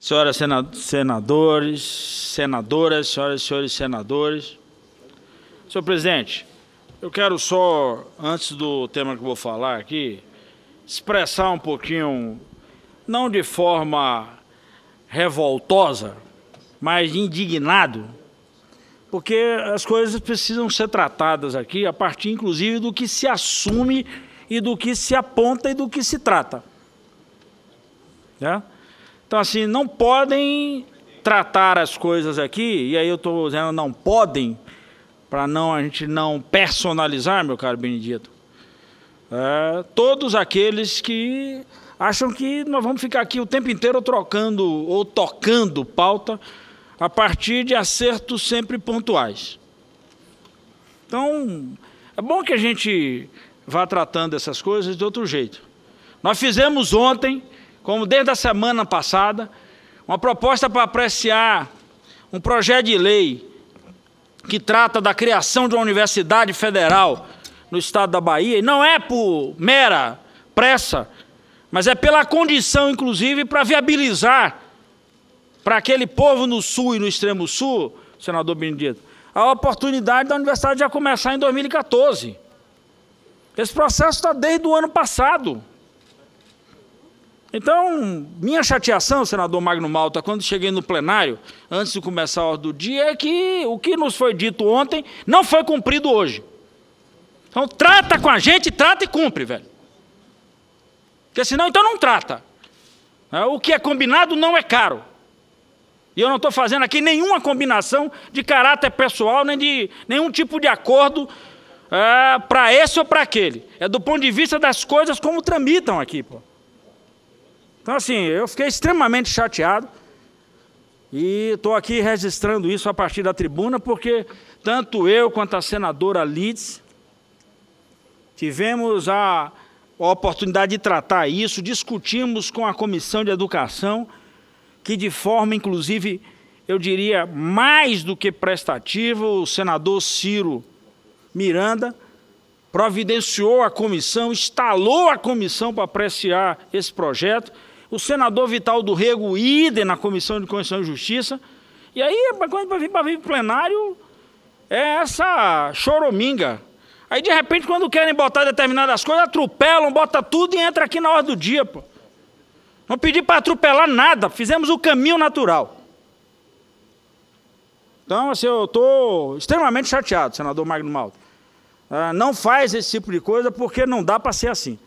senhoras senadores, senadoras, senhoras e senhores senadores. Senhor presidente, eu quero só, antes do tema que eu vou falar aqui, expressar um pouquinho, não de forma revoltosa, mas indignado, porque as coisas precisam ser tratadas aqui a partir, inclusive, do que se assume e do que se aponta e do que se trata. Né? Então, assim, não podem tratar as coisas aqui, e aí eu estou dizendo não podem, para a gente não personalizar, meu caro Benedito, todos aqueles que acham que nós vamos ficar aqui o tempo inteiro trocando ou tocando pauta a partir de acertos sempre pontuais. Então, é bom que a gente vá tratando essas coisas de outro jeito. Nós fizemos ontem, como desde a semana passada, uma proposta para apreciar um projeto de lei que trata da criação de uma universidade federal no estado da Bahia, e não é por mera pressa, mas é pela condição, inclusive, para viabilizar para aquele povo no sul e no extremo sul, senador Benedito, a oportunidade da universidade já começar em 2014. Esse processo está desde o ano passado. Então, minha chateação, senador Magno Malta, quando cheguei no plenário, antes de começar a ordem do dia, é que o que nos foi dito ontem não foi cumprido hoje. Então, trata com a gente, trata e cumpre, velho. Porque senão, então não trata. O que é combinado não é caro. E eu não estou fazendo aqui nenhuma combinação de caráter pessoal, nem de nenhum tipo de acordo para esse ou para aquele. É do ponto de vista das coisas como tramitam aqui, pô. Então, assim, eu fiquei extremamente chateado e estou aqui registrando isso a partir da tribuna, porque tanto eu quanto a senadora Lides tivemos a oportunidade de tratar isso, discutimos com a Comissão de Educação, que de forma, inclusive, eu diria, mais do que prestativa, o senador Ciro Miranda providenciou a comissão, instalou a comissão para apreciar esse projeto, o senador Vital do Rego, idem na Comissão de Constituição e Justiça, e aí, quando vir para o plenário, é essa chorominga. Aí, de repente, quando querem botar determinadas coisas, atropelam, botam tudo e entra aqui na ordem do dia, pô. Não pedi para atropelar nada, fizemos o caminho natural. Então, assim, eu estou extremamente chateado, senador Magno Malta. Não faz esse tipo de coisa porque não dá para ser assim.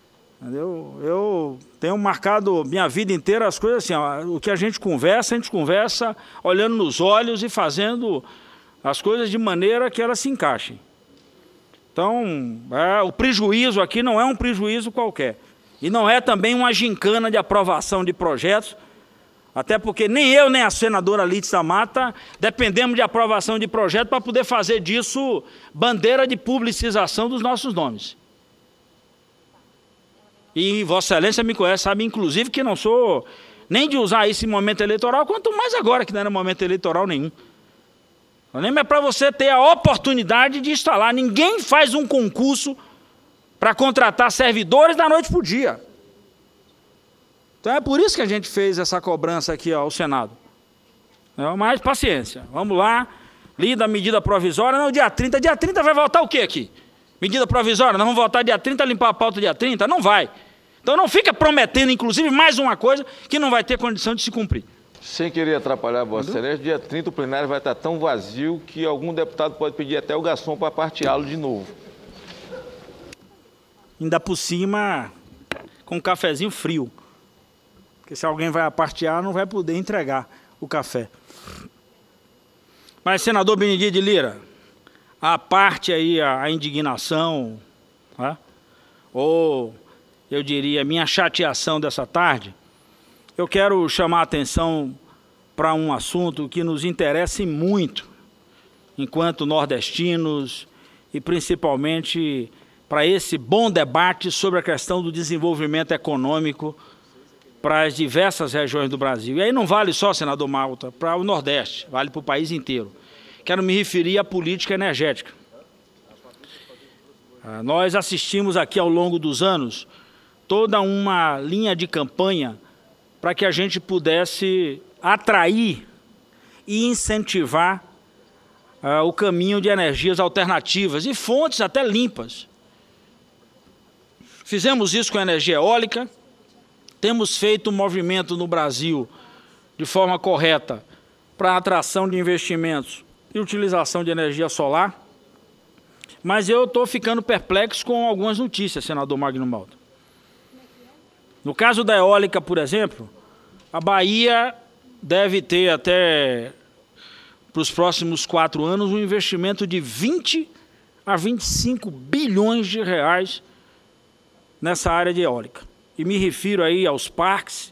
Eu tenho marcado minha vida inteira as coisas assim, o que a gente conversa olhando nos olhos e fazendo as coisas de maneira que elas se encaixem. Então, o prejuízo aqui não é um prejuízo qualquer. E não é também uma gincana de aprovação de projetos, até porque nem eu nem a senadora Lides da Mata dependemos de aprovação de projeto para poder fazer disso bandeira de publicização dos nossos nomes. E Vossa Excelência me conhece, sabe, inclusive, que não sou nem de usar isso em momento eleitoral, quanto mais agora que não era momento eleitoral nenhum. Nem é para você ter a oportunidade de instalar. Ninguém faz um concurso para contratar servidores da noite para o dia. Então é por isso que a gente fez essa cobrança aqui ao Senado. Mas paciência, vamos lá, lida a medida provisória, não, dia 30 vai votar o quê aqui? Medida provisória, nós vamos votar dia 30, limpar a pauta dia 30? Não vai. Então não fica prometendo, inclusive, mais uma coisa que não vai ter condição de se cumprir. Sem querer atrapalhar Vossa Excelência, dia 30 o plenário vai estar tão vazio que algum deputado pode pedir até o garçom para parteá-lo de novo. Ainda por cima, com um cafezinho frio. Porque se alguém vai apartear, não vai poder entregar o café. Mas, senador Benedito de Lira, a parte aí, a indignação, ou, eu diria, minha chateação dessa tarde, eu quero chamar a atenção para um assunto que nos interessa muito, enquanto nordestinos, e principalmente para esse bom debate sobre a questão do desenvolvimento econômico para as diversas regiões do Brasil. E aí não vale só, senador Malta, para o Nordeste, vale para o país inteiro. Quero me referir à política energética. Nós assistimos aqui ao longo dos anos toda uma linha de campanha para que a gente pudesse atrair e incentivar o caminho de energias alternativas e fontes até limpas. Fizemos isso com a energia eólica, temos feito um movimento no Brasil de forma correta para a atração de investimentos e utilização de energia solar, mas eu estou ficando perplexo com algumas notícias, senador Magno Malta. No caso da eólica, por exemplo, a Bahia deve ter até para os próximos 4 anos um investimento de 20 a 25 bilhões de reais nessa área de eólica. E me refiro aí aos parques,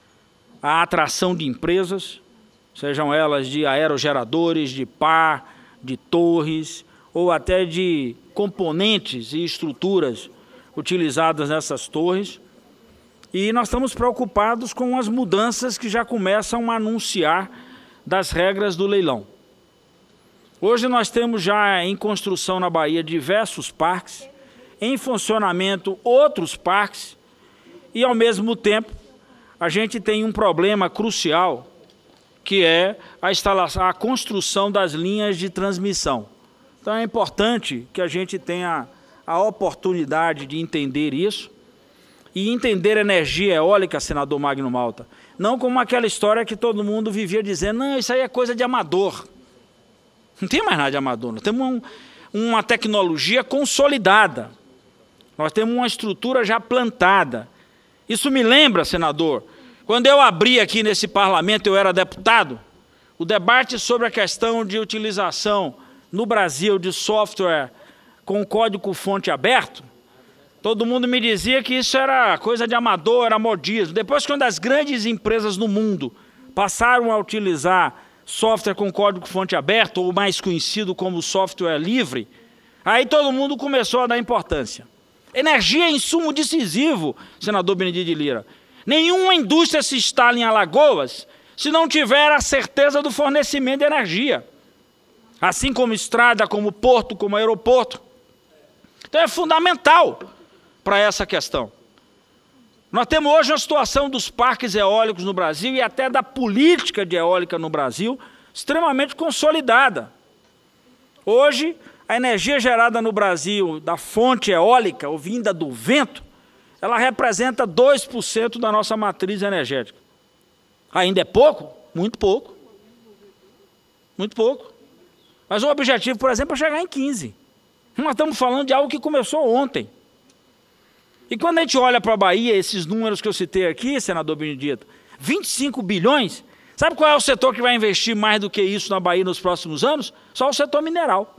à atração de empresas, sejam elas de aerogeradores, de pá, de torres, ou até de componentes e estruturas utilizadas nessas torres. E nós estamos preocupados com as mudanças que já começam a anunciar das regras do leilão. Hoje nós temos já em construção na Bahia diversos parques, em funcionamento outros parques, e ao mesmo tempo a gente tem um problema crucial, que é a construção das linhas de transmissão. Então é importante que a gente tenha a oportunidade de entender isso, e entender energia eólica, senador Magno Malta, não como aquela história que todo mundo vivia dizendo, não, isso aí é coisa de amador. Não tem mais nada de amador, nós temos uma tecnologia consolidada, nós temos uma estrutura já plantada. Isso me lembra, senador, quando eu abri aqui nesse parlamento, eu era deputado, o debate sobre a questão de utilização no Brasil de software com código-fonte aberto. Todo mundo me dizia que isso era coisa de amador, era modismo. Depois, quando as grandes empresas no mundo passaram a utilizar software com código-fonte aberto, ou mais conhecido como software livre, aí todo mundo começou a dar importância. Energia é insumo decisivo, senador Benedito de Lira. Nenhuma indústria se instala em Alagoas se não tiver a certeza do fornecimento de energia. Assim como estrada, como porto, como aeroporto. Então é fundamental para essa questão. Nós temos hoje uma situação dos parques eólicos no Brasil e até da política de eólica no Brasil extremamente consolidada. Hoje, a energia gerada no Brasil da fonte eólica, ou vinda do vento, ela representa 2% da nossa matriz energética. Ainda é pouco? Muito pouco. Muito pouco. Mas o objetivo, por exemplo, é chegar em 15%. Nós estamos falando de algo que começou ontem. E quando a gente olha para a Bahia, esses números que eu citei aqui, senador Benedito, 25 bilhões, sabe qual é o setor que vai investir mais do que isso na Bahia nos próximos anos? Só o setor mineral.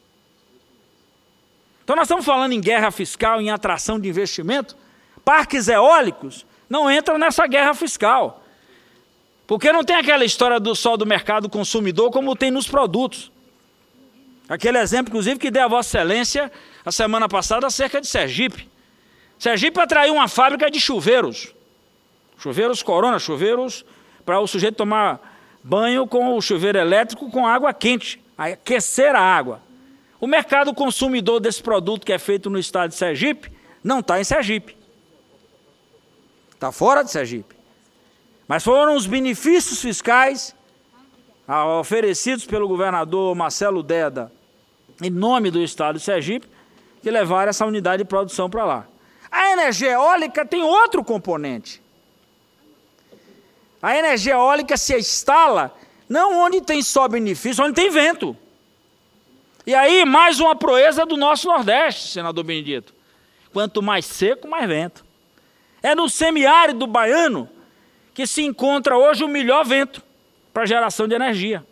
Então nós estamos falando em guerra fiscal, em atração de investimento. Parques eólicos não entram nessa guerra fiscal. Porque não tem aquela história só do mercado consumidor como tem nos produtos. Aquele exemplo, inclusive, que deu a Vossa Excelência a semana passada acerca de Sergipe. Sergipe atraiu uma fábrica de chuveiros. Chuveiros Corona, chuveiros para o sujeito tomar banho com o chuveiro elétrico com água quente, aquecer a água. O mercado consumidor desse produto que é feito no estado de Sergipe não está em Sergipe. Está fora de Sergipe. Mas foram os benefícios fiscais oferecidos pelo governador Marcelo Deda, em nome do estado de Sergipe, que levaram essa unidade de produção para lá. A energia eólica tem outro componente. A energia eólica se instala não onde tem só benefício, onde tem vento. E aí, mais uma proeza do nosso Nordeste, senador Benedito. Quanto mais seco, mais vento. É no semiárido baiano que se encontra hoje o melhor vento para geração de energia.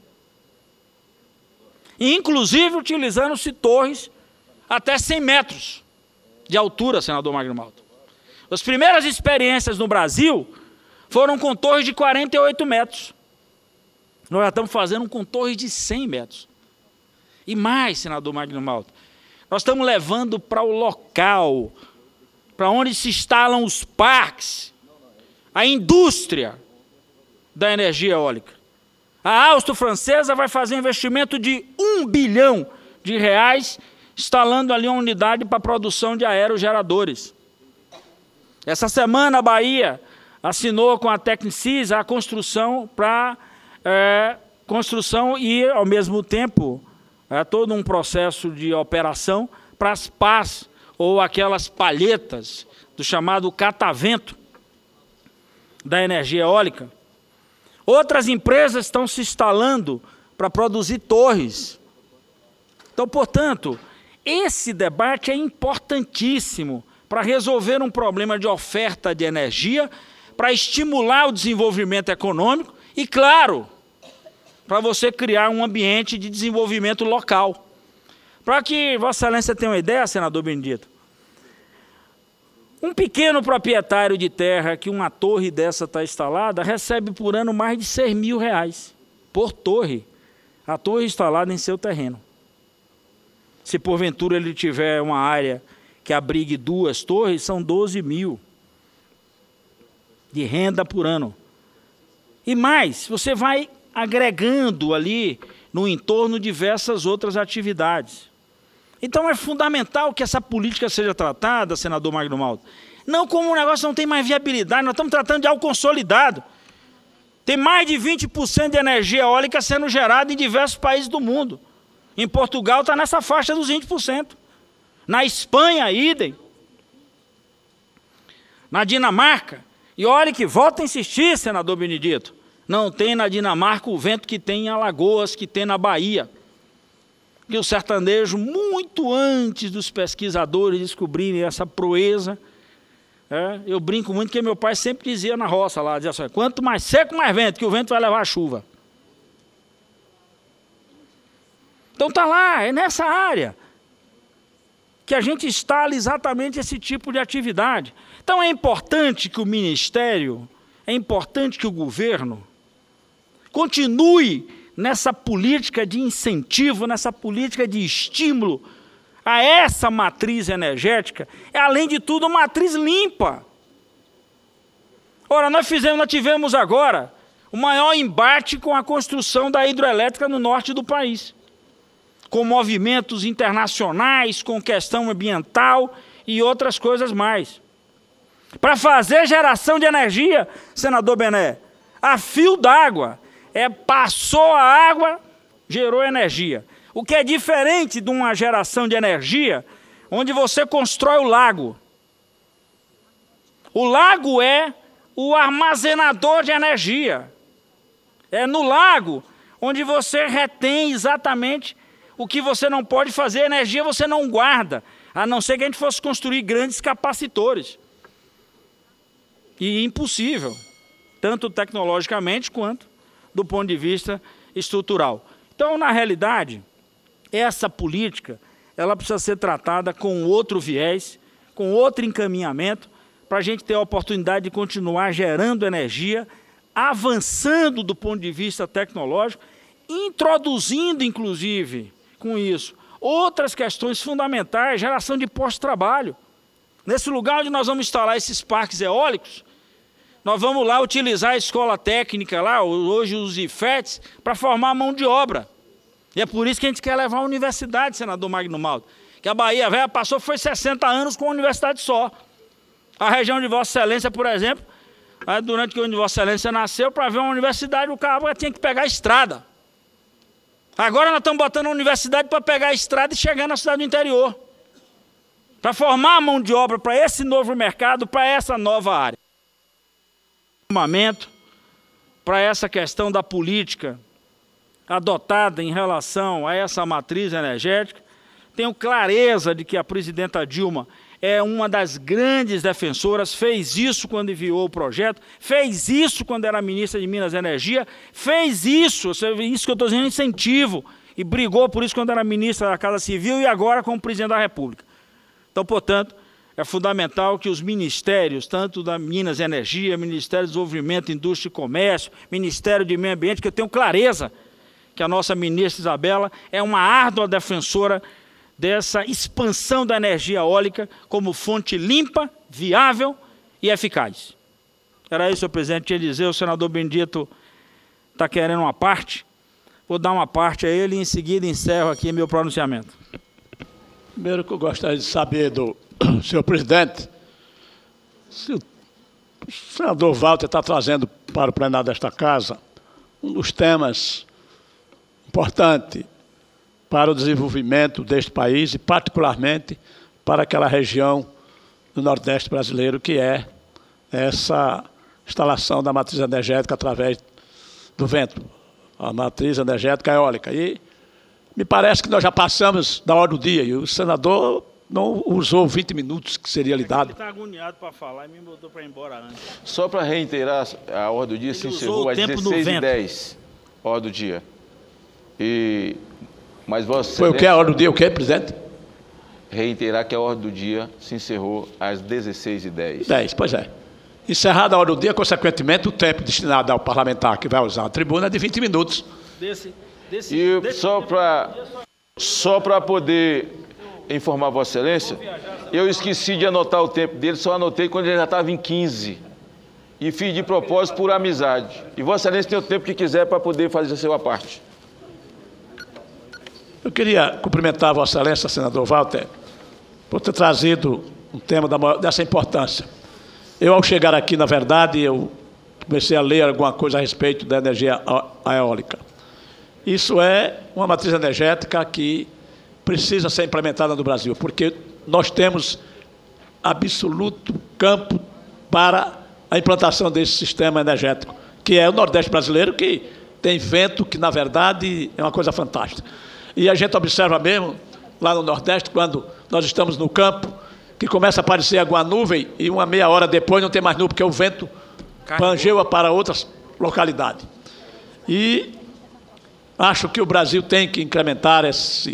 E, inclusive, utilizando-se torres até 100 metros de altura, senador Magno Malta. As primeiras experiências no Brasil foram com torres de 48 metros. Nós já estamos fazendo com torres de 100 metros. E mais, senador Magno Malta, nós estamos levando para o local, para onde se instalam os parques, a indústria da energia eólica. A Austro-Francesa vai fazer um investimento de 1 bilhão de reais instalando ali uma unidade para produção de aerogeradores. Essa semana a Bahia assinou com a Tecnicis a construção construção e, ao mesmo tempo, todo um processo de operação para as pás, ou aquelas palhetas do chamado catavento da energia eólica. Outras empresas estão se instalando para produzir torres. Então, portanto, esse debate é importantíssimo para resolver um problema de oferta de energia, para estimular o desenvolvimento econômico e, claro, para você criar um ambiente de desenvolvimento local. Para que Vossa Excelência tenha uma ideia, senador Benedito, um pequeno proprietário de terra que uma torre dessa está instalada recebe por ano mais de R$6.000 por torre, a torre instalada em seu terreno. Se porventura ele tiver uma área que abrigue 2 torres, são 12.000 de renda por ano. E mais, você vai agregando ali no entorno diversas outras atividades. Então é fundamental que essa política seja tratada, senador Magno Malta, não como um negócio que não tem mais viabilidade, nós estamos tratando de algo consolidado. Tem mais de 20% de energia eólica sendo gerada em diversos países do mundo. Em Portugal está nessa faixa dos 20%. Na Espanha, idem. Na Dinamarca, e olhe que volta a insistir, senador Benedito, não tem na Dinamarca o vento que tem em Alagoas, que tem na Bahia. Que o sertanejo, muito antes dos pesquisadores descobrirem essa proeza, eu brinco muito que meu pai sempre dizia na roça lá, dizia assim, quanto mais seco, mais vento, que o vento vai levar a chuva. Então está lá, é nessa área que a gente instala exatamente esse tipo de atividade. Então é importante que o Ministério, é importante que o governo continue nessa política de incentivo, nessa política de estímulo a essa matriz energética, é, além de tudo, uma matriz limpa. Ora, nós tivemos agora o maior embate com a construção da hidrelétrica no norte do país, com movimentos internacionais, com questão ambiental e outras coisas mais. Para fazer geração de energia, senador Bené, a fio d'água, passou a água, gerou energia. O que é diferente de uma geração de energia, onde você constrói o lago. O lago é o armazenador de energia. É no lago onde você retém exatamente o que você não pode fazer, energia você não guarda, a não ser que a gente fosse construir grandes capacitores. E impossível, tanto tecnologicamente quanto do ponto de vista estrutural. Então, na realidade, essa política, ela precisa ser tratada com outro viés, com outro encaminhamento, para a gente ter a oportunidade de continuar gerando energia, avançando do ponto de vista tecnológico, introduzindo, inclusive, com isso, outras questões fundamentais, geração de pós-trabalho. Nesse lugar onde nós vamos instalar esses parques eólicos, nós vamos lá utilizar a escola técnica, lá, hoje os IFETs, para formar mão de obra. E é por isso que a gente quer levar a universidade, senador Magno Malta. Que a Bahia Velha passou, foi 60 anos com uma universidade só. A região de Vossa Excelência, por exemplo, durante que Vossa Excelência nasceu, para ver uma universidade, o cara tinha que pegar a estrada. Agora nós estamos botando a universidade para pegar a estrada e chegar na cidade do interior. Para formar a mão de obra para esse novo mercado, para essa nova área. Para essa questão da política adotada em relação a essa matriz energética, tenho clareza de que a presidenta Dilma é uma das grandes defensoras, fez isso quando enviou o projeto, fez isso quando era ministra de Minas e Energia, fez isso que eu estou dizendo, incentivo, e brigou por isso quando era ministra da Casa Civil e agora como presidente da República. Então, portanto, é fundamental que os ministérios, tanto da Minas e Energia, Ministério do Desenvolvimento, Indústria e Comércio, Ministério de Meio Ambiente, que eu tenho clareza que a nossa ministra Isabela é uma árdua defensora dessa expansão da energia eólica como fonte limpa, viável e eficaz. Era isso, senhor presidente, tinha dizer, o senador Benedito está querendo uma parte, vou dar uma parte a ele e em seguida encerro aqui meu pronunciamento. Primeiro que eu gostaria de saber do senhor presidente, se O senador Walter está trazendo para o plenário desta Casa um dos temas importantes para o desenvolvimento deste país e, particularmente, para aquela região do Nordeste brasileiro, que é essa instalação da matriz energética através do vento, a matriz energética eólica. E me parece que nós já passamos da hora do dia e o senador não usou 20 minutos que seria lhe dado. Ele está agoniado para falar e me botou para ir embora antes. Só para reiterar, a ordem do dia se encerrou às 16h10, ordem do dia. Mas Vossa Excelência... Foi o que a ordem do dia, o que, presidente? Reiterar que a ordem do dia se encerrou às 16h10. 10, pois é. Encerrada a ordem do dia, consequentemente, o tempo destinado ao parlamentar que vai usar a tribuna é de 20 minutos. Só para poder informar Vossa Excelência, eu esqueci de anotar o tempo dele, só anotei quando ele já estava em 15. E fiz de propósito por amizade. E Vossa Excelência tem o tempo que quiser para poder fazer a sua parte. Eu queria cumprimentar a Vossa Excelência, senador Walter, por ter trazido um tema dessa importância. Eu, ao chegar aqui, na verdade, eu comecei a ler alguma coisa a respeito da energia eólica. Isso é uma matriz energética que precisa ser implementada no Brasil, porque nós temos absoluto campo para a implantação desse sistema energético, que é o Nordeste brasileiro, que tem vento, que, na verdade, é uma coisa fantástica. E a gente observa mesmo, lá no Nordeste, quando nós estamos no campo, que começa a aparecer alguma nuvem e uma meia hora depois não tem mais nuvem, porque o vento pangeia para outras localidades. E acho que o Brasil tem que incrementar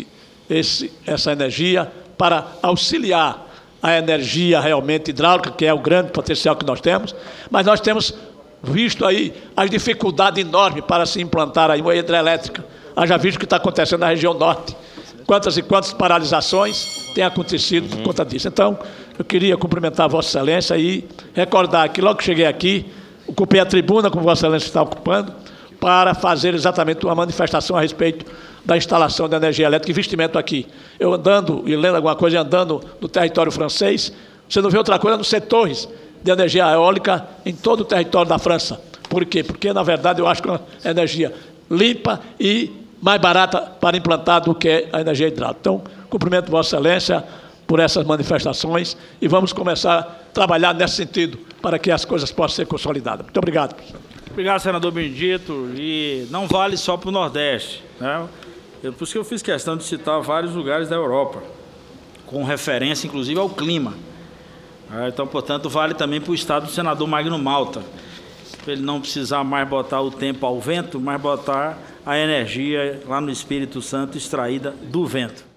essa energia para auxiliar a energia realmente hidráulica, que é o grande potencial que nós temos, mas nós temos visto aí as dificuldades enormes para se implantar aí uma hidrelétrica. Haja visto o que está acontecendo na região norte. Quantas e quantas paralisações têm acontecido por conta disso. Então, eu queria cumprimentar a Vossa Excelência e recordar que logo que cheguei aqui, ocupei a tribuna, como Vossa Excelência está ocupando, para fazer exatamente uma manifestação a respeito da instalação da energia elétrica e investimento aqui. Eu andando e lendo alguma coisa, andando no território francês, você não vê outra coisa a não ser torres de energia eólica em todo o território da França. Por quê? Porque, na verdade, eu acho que é uma energia limpa e mais barata para implantar do que a energia hidráulica. Então, cumprimento Vossa Excelência por essas manifestações e vamos começar a trabalhar nesse sentido para que as coisas possam ser consolidadas. Muito obrigado, professor. Obrigado, senador Benedito. E não vale só para o Nordeste, né? Por isso que eu fiz questão de citar vários lugares da Europa, com referência, inclusive, ao clima. Então, portanto, vale também para o estado do senador Magno Malta, para ele não precisar mais botar o tempo ao vento, mas botar a energia lá no Espírito Santo extraída do vento.